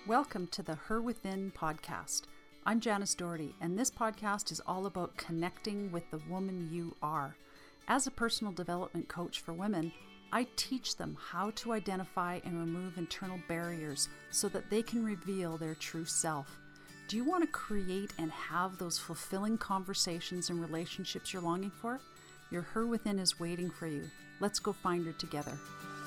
Welcome to the Her Within podcast. I'm Janice Doherty, and this podcast is all about connecting with the woman you are. As a personal development coach for women, I teach them how to identify and remove internal barriers so that they can reveal their true self. Do you want to create and have those fulfilling conversations and relationships you're longing for? Your Her Within is waiting for you. Let's go find her together.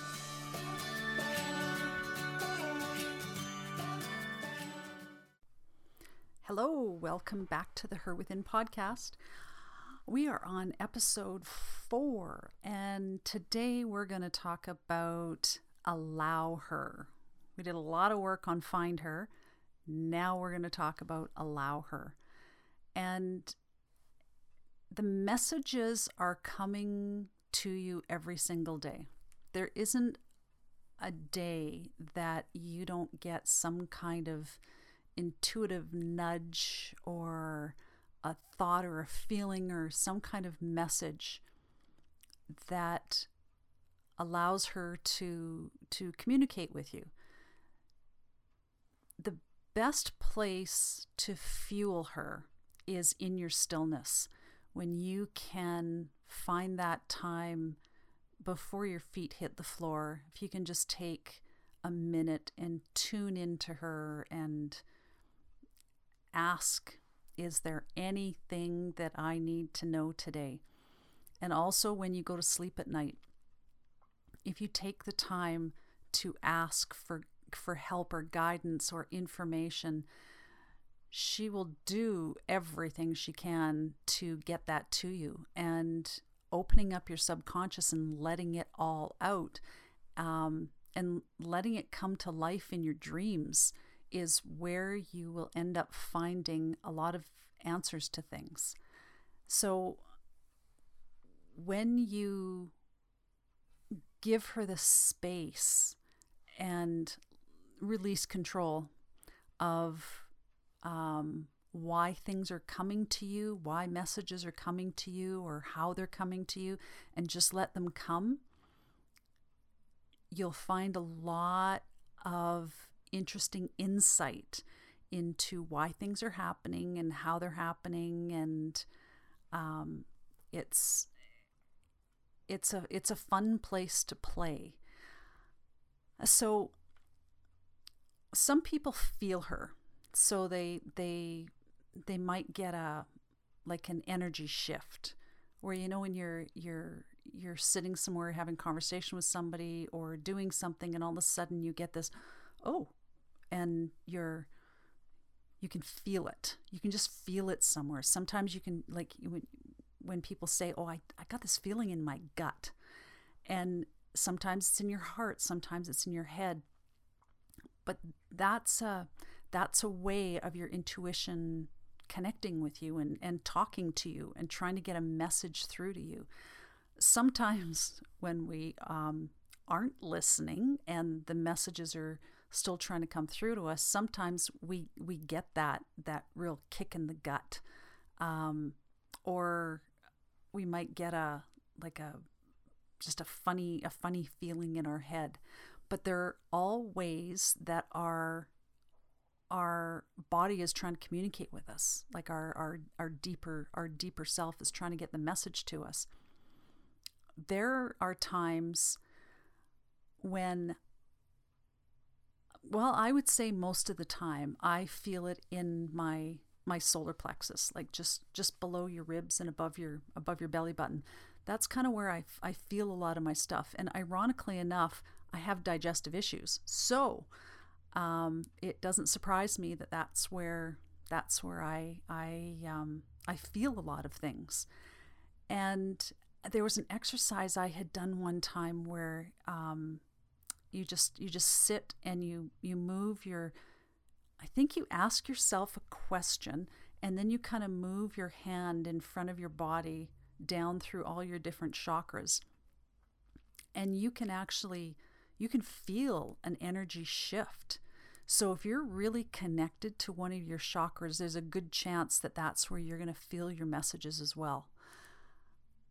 Hello, welcome back to the Her Within podcast. We are on episode 4, and today we're going to talk about allow her. We did a lot of work on find her. Now we're going to talk about allow her. And the messages are coming to you every single day. There isn't a day that you don't get some kind of intuitive nudge or a thought or a feeling or some kind of message that allows her to communicate with you. The best place to fuel her is in your stillness, when you can find that time before your feet hit the floor. If you can just take a minute and tune into her and ask, is there anything that I need to know today? And also when you go to sleep at night, if you take the time to ask for help or guidance or information, she will do everything she can to get that to you. And opening up your subconscious and letting it all out, and letting it come to life in your dreams is where you will end up finding a lot of answers to things. So when you give her the space and release control of why things are coming to you, why messages are coming to you, or how they're coming to you, and just let them come, you'll find a lot of interesting insight into why things are happening and how they're happening, and it's a fun place to play. So some people feel her, so they might get an energy shift, where when you're sitting somewhere having conversation with somebody or doing something, and all of a sudden you get this and you can feel it. You can just feel it somewhere. Sometimes you can, like when people say, I got this feeling in my gut. And sometimes it's in your heart, sometimes it's in your head. But that's a way of your intuition connecting with you and talking to you and trying to get a message through to you. Sometimes when we aren't listening and the messages are still trying to come through to us, sometimes we get that real kick in the gut, or we might get just a funny feeling in our head. But they're all ways that our body is trying to communicate with us, like our deeper self is trying to get the message to us. There are times when, I would say most of the time, I feel it in my solar plexus, like just below your ribs and above your belly button. That's kind of where I feel a lot of my stuff. And ironically enough, I have digestive issues, so it doesn't surprise me that that's where I feel a lot of things. And there was an exercise I had done one time where you just sit and you move I think you ask yourself a question, and then you kind of move your hand in front of your body down through all your different chakras. And you can feel an energy shift. So if you're really connected to one of your chakras, there's a good chance that that's where you're going to feel your messages as well.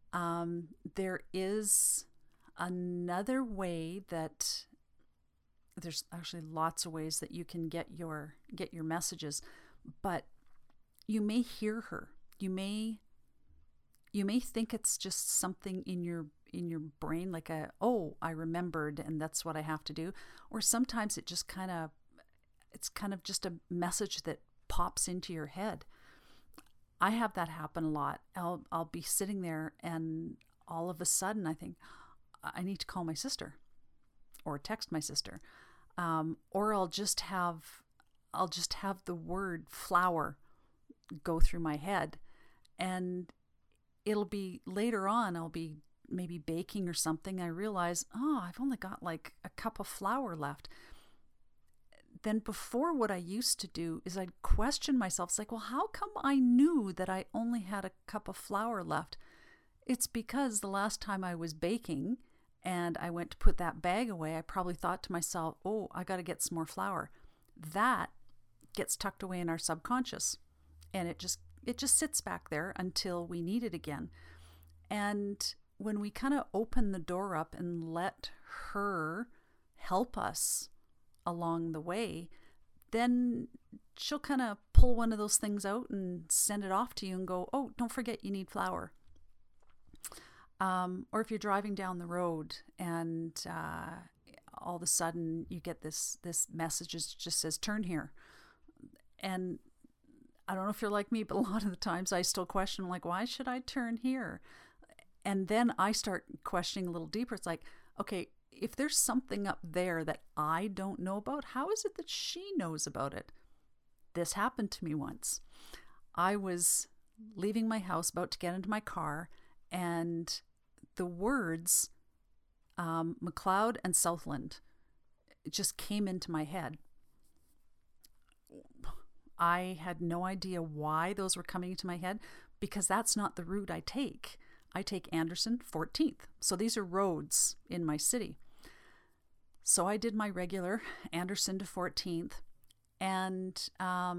There is another way that there's actually lots of ways that you can get your messages, but you may hear her. You may think it's just something in your brain, like I remembered and that's what I have to do. Or sometimes it's kind of just a message that pops into your head. I have that happen a lot. I'll be sitting there and all of a sudden I think I need to call my sister or text my sister. Or I'll just have the word flower go through my head, and it'll be later on, I'll be maybe baking or something. I realize, I've only got like a cup of flour left. Then before, what I used to do is I'd question myself. It's like, well, how come I knew that I only had a cup of flour left? It's because the last time I was baking and I went to put that bag away, I probably thought to myself, oh, I got to get some more flour. That gets tucked away in our subconscious, and it just sits back there until we need it again. And when we kind of open the door up and let her help us along the way, then she'll kind of pull one of those things out and send it off to you and go, oh, don't forget you need flour. Or if you're driving down the road and all of a sudden you get this message that just says, turn here. And I don't know if you're like me, but a lot of the times I still question, like, why should I turn here? And then I start questioning a little deeper. It's like, okay, if there's something up there that I don't know about, how is it that she knows about it? This happened to me once. I was leaving my house, about to get into my car, and the words Macleod and Southland just came into my head. I had no idea why those were coming into my head, because that's not the route I take. I take Anderson 14th. So these are roads in my city. So I did my regular Anderson to 14th, and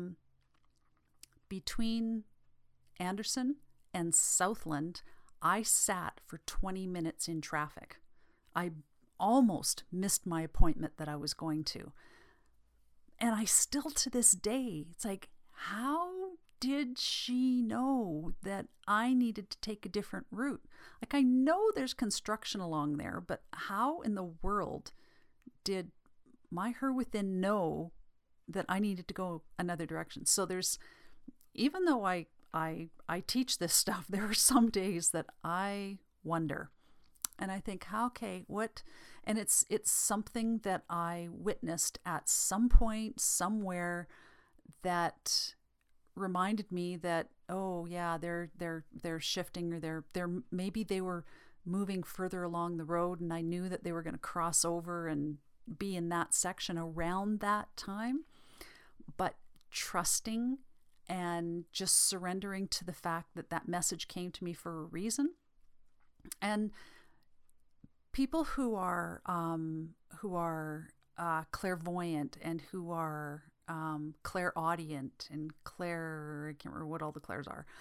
between Anderson and Southland, I sat for 20 minutes in traffic. I almost missed my appointment that I was going to. And I still, to this day, it's like, how did she know that I needed to take a different route? Like, I know there's construction along there, but how in the world did my her within know that I needed to go another direction? So there's, even though I teach this stuff, there are some days that I wonder. And I think, okay, what? And it's something that I witnessed at some point, somewhere, that reminded me that, oh yeah, they're shifting, or they're maybe they were moving further along the road, and I knew that they were going to cross over and be in that section around that time. But trusting and just surrendering to the fact that that message came to me for a reason. And people who are clairvoyant and who are clairaudient and I can't remember what all the clairs are.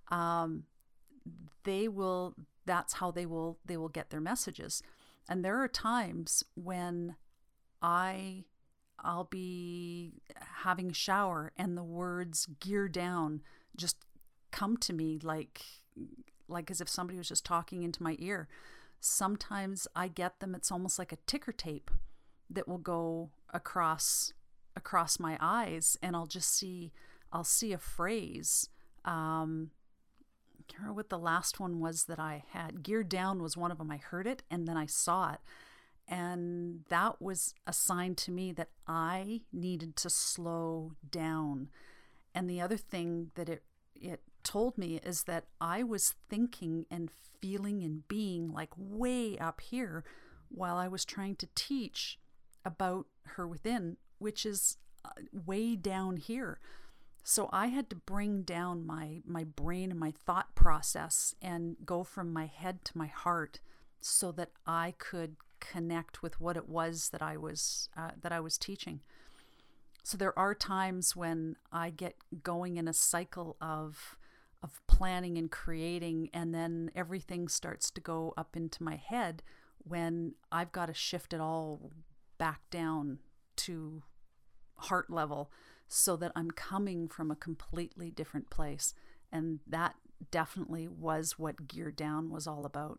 That's how they will get their messages. And there are times when I'll be having a shower and the words "gear down" just come to me like as if somebody was just talking into my ear. Sometimes I get them, it's almost like a ticker tape that will go across my eyes, and I'll see a phrase. I can't remember what the last one was that I had. Gear down was one of them. I heard it and then I saw it. And that was a sign to me that I needed to slow down. And the other thing that it told me is that I was thinking and feeling and being like way up here while I was trying to teach about her within, which is way down here. So I had to bring down my brain and my thought process and go from my head to my heart so that I could connect with what it was that I was teaching. So there are times when I get going in a cycle of planning and creating, and then everything starts to go up into my head when I've got to shift it all back down to heart level, so that I'm coming from a completely different place. And that definitely was what Gear Down was all about.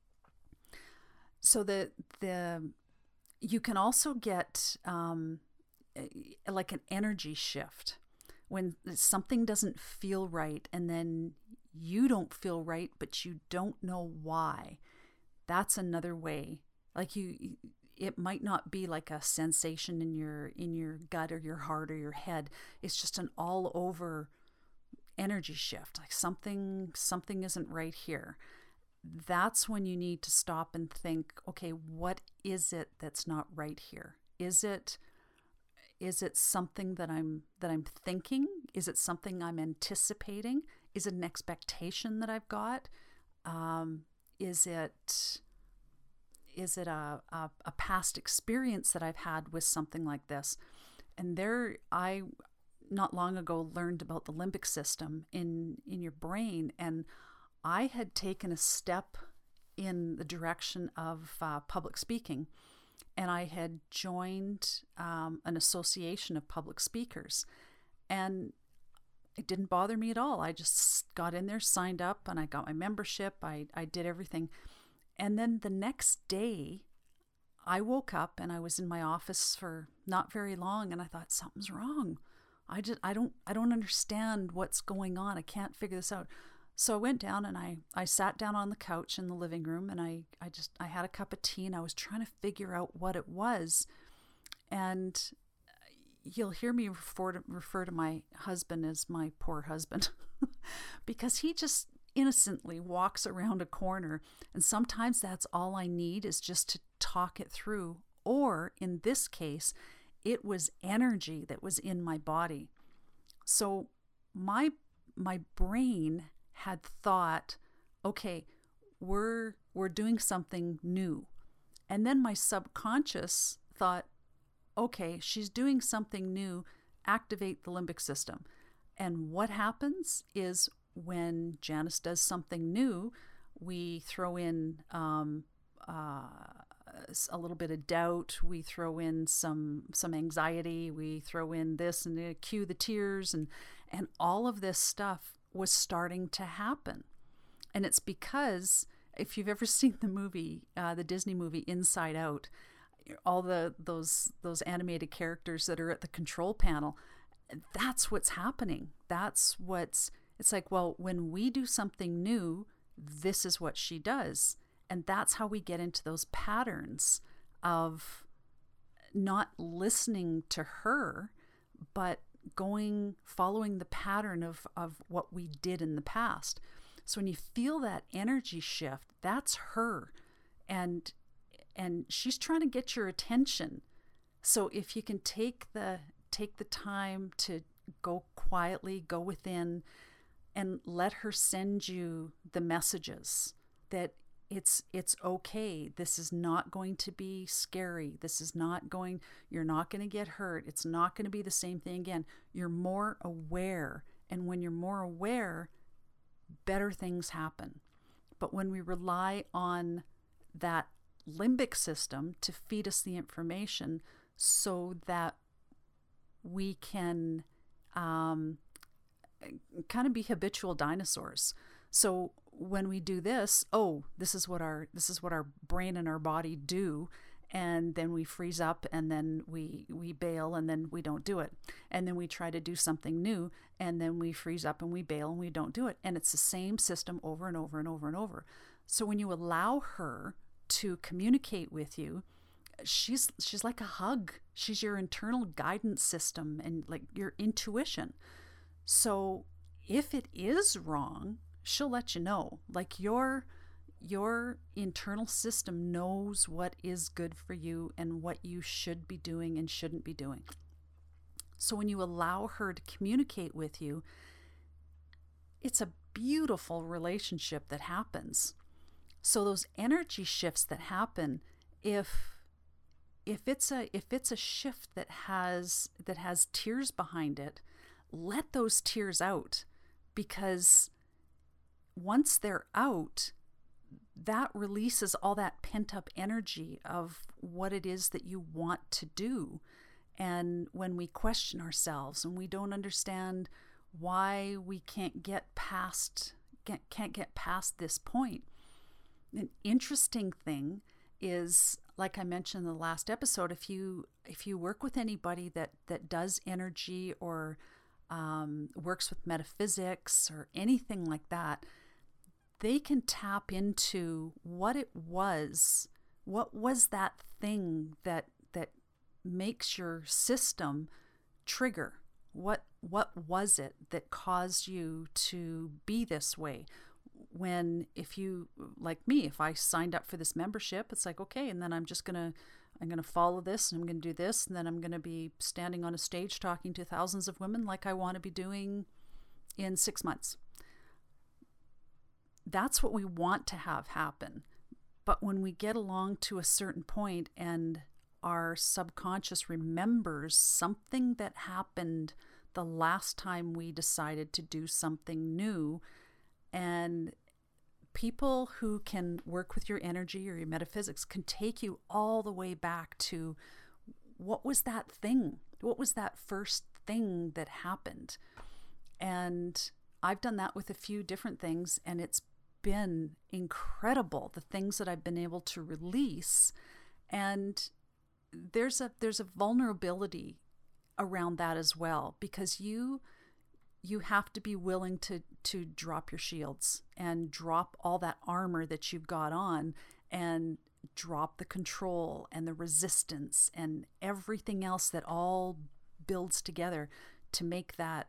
So you can also get like an energy shift when something doesn't feel right, and then you don't feel right, but you don't know why. That's another way. Like it might not be like a sensation in your gut or your heart or your head. It's just an all over energy shift. Like something isn't right here. That's when you need to stop and think, okay, what is it that's not right here? Is it something that I'm thinking? Is it something I'm anticipating? Is it an expectation that I've got? Is it a past experience that I've had with something like this? And I not long ago learned about the limbic system in your brain, and I had taken a step in the direction of public speaking, and I had joined an association of public speakers, and it didn't bother me at all. I just got in there, signed up, and I got my membership. I did everything. And then the next day, I woke up and I was in my office for not very long, and I thought, something's wrong. I don't understand what's going on. I can't figure this out. So I went down and I sat down on the couch in the living room, and I had a cup of tea, and I was trying to figure out what it was. And you'll hear me refer to my husband as my poor husband because he just innocently walks around a corner, and sometimes that's all I need is just to talk it through. Or in this case, it was energy that was in my body. So my brain had thought, okay, we're doing something new. And then my subconscious thought, okay, she's doing something new, activate the limbic system. And what happens is when Janice does something new, we throw in a little bit of doubt, we throw in some anxiety, we throw in this and cue the tears, and all of this stuff was starting to happen. And it's because if you've ever seen the movie, the Disney movie Inside Out, all those animated characters that are at the control panel, that's what's happening. It's like, well, when we do something new, this is what she does. And that's how we get into those patterns of not listening to her, but following the pattern of what we did in the past. So when you feel that energy shift, that's her. And she's trying to get your attention. So if you can take the time to go quietly, go within, and let her send you the messages that it's okay. This is not going to be scary. You're not going to get hurt. It's not going to be the same thing again. You're more aware. And when you're more aware, better things happen. But when we rely on that limbic system to feed us the information so that we can kind of be habitual dinosaurs. So when we do this, this is what our brain and our body do, and then we freeze up, and then we bail, and then we don't do it, and then we try to do something new, and then we freeze up and we bail and we don't do it, and it's the same system over and over and over and over. So when you allow her to communicate with you, she's like a hug. She's your internal guidance system and like your intuition. So if it is wrong, she'll let you know. Like your internal system knows what is good for you and what you should be doing and shouldn't be doing. So when you allow her to communicate with you, it's a beautiful relationship that happens. So those energy shifts that happen, if it's a shift that has tears behind it, let those tears out, because once they're out, that releases all that pent up energy of what it is that you want to do. And when we question ourselves and we don't understand why we can't get past this point. An interesting thing is, like I mentioned in the last episode, if you work with anybody that does energy or works with metaphysics or anything like that, they can tap into what was that thing that makes your system trigger. What was it that caused you to be this way? When, if you, like me, if I signed up for this membership, it's like, okay, and then I'm going to follow this, and I'm going to do this, and then I'm going to be standing on a stage talking to thousands of women like I want to be doing in 6 months. That's what we want to have happen. But when we get along to a certain point and our subconscious remembers something that happened the last time we decided to do something new, and people who can work with your energy or your metaphysics can take you all the way back to what was that thing? What was that first thing that happened? And I've done that with a few different things, and it's been incredible, the things that I've been able to release. And there's a vulnerability around that as well, because you have to be willing to drop your shields and drop all that armor that you've got on, and drop the control and the resistance and everything else that all builds together to make that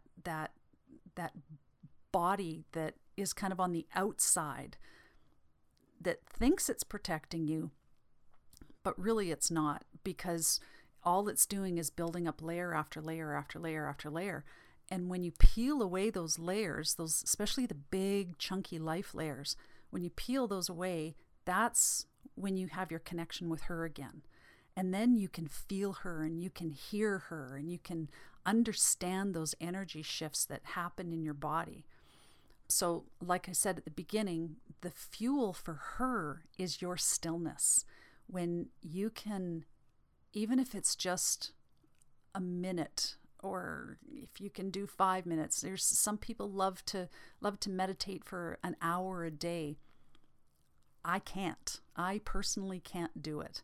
body that is kind of on the outside, that thinks it's protecting you, but really it's not, because all it's doing is building up layer after layer after layer after layer. And when you peel away those layers, those, especially the big chunky life layers, when you peel those away, that's when you have your connection with her again. And then you can feel her, and you can hear her, and you can understand those energy shifts that happen in your body. So like I said at the beginning, the fuel for her is your stillness. When you can, even if it's just a minute, or if you can do 5 minutes, there's some people love to meditate for an hour a day. I can't. I personally can't do it.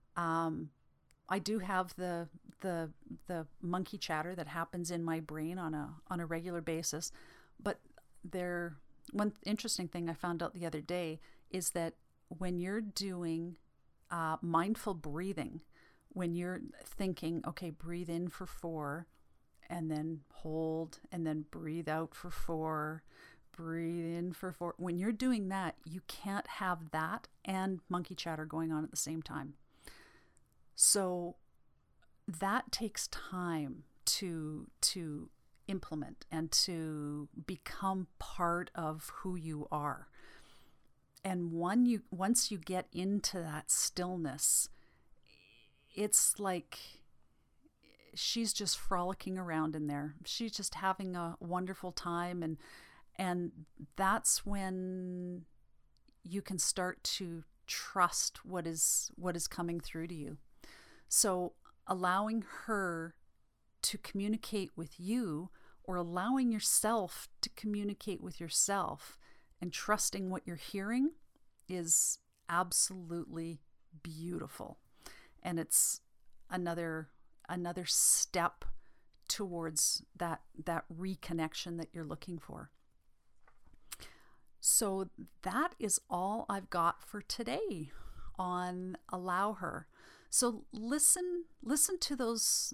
I do have the monkey chatter that happens in my brain on a regular basis, but one interesting thing I found out the other day is that when you're doing mindful breathing, when you're thinking, okay, breathe in for 4, and then hold, and then breathe out for 4, breathe in for 4. When you're doing that, you can't have that and monkey chatter going on at the same time. So that takes time to implement and to become part of who you are. And once you get into that stillness, it's like she's just frolicking around in there. She's just having a wonderful time, and that's when you can start to trust what is coming through to you. So allowing her to communicate with you, or allowing yourself to communicate with yourself, and trusting what you're hearing, is absolutely beautiful. And it's another step towards that reconnection that you're looking for. So that is all I've got for today on Allow Her. So listen to those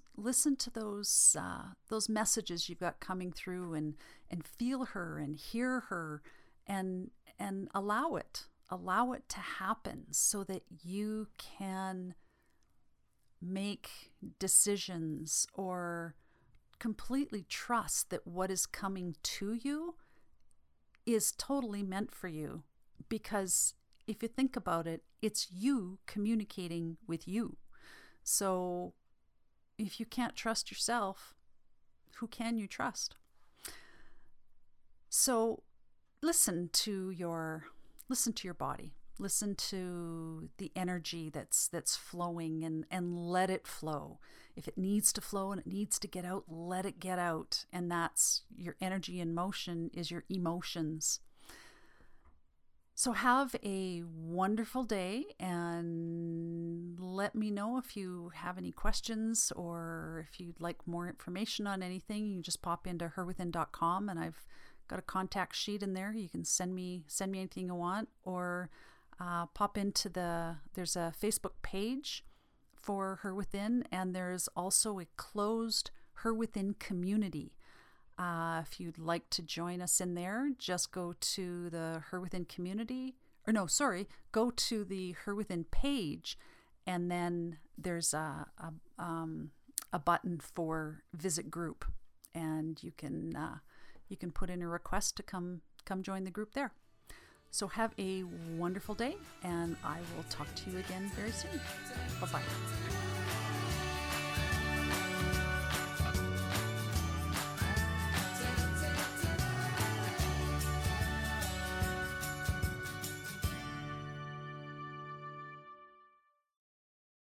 messages you've got coming through, and feel her and hear her, and allow it to happen, so that you can make decisions or completely trust that what is coming to you is totally meant for you. Because if you think about it, it's you communicating with you. So if you can't trust yourself, who can you trust? So listen to your body. Listen to the energy that's flowing, and let it flow. If it needs to flow and it needs to get out, let it get out. And that's your energy in motion is your emotions. So have a wonderful day, and let me know if you have any questions or if you'd like more information on anything. You just pop into herwithin.com, and I've got a contact sheet in there. You can send me anything you want, or pop into there's a Facebook page for Her Within, and there's also a closed Her Within community. If you'd like to join us in there, just go to the Her Within community, go to the Her Within page, and then there's a button for visit group, and you can put in a request to come join the group there. So have a wonderful day, and I will talk to you again very soon. Bye-bye.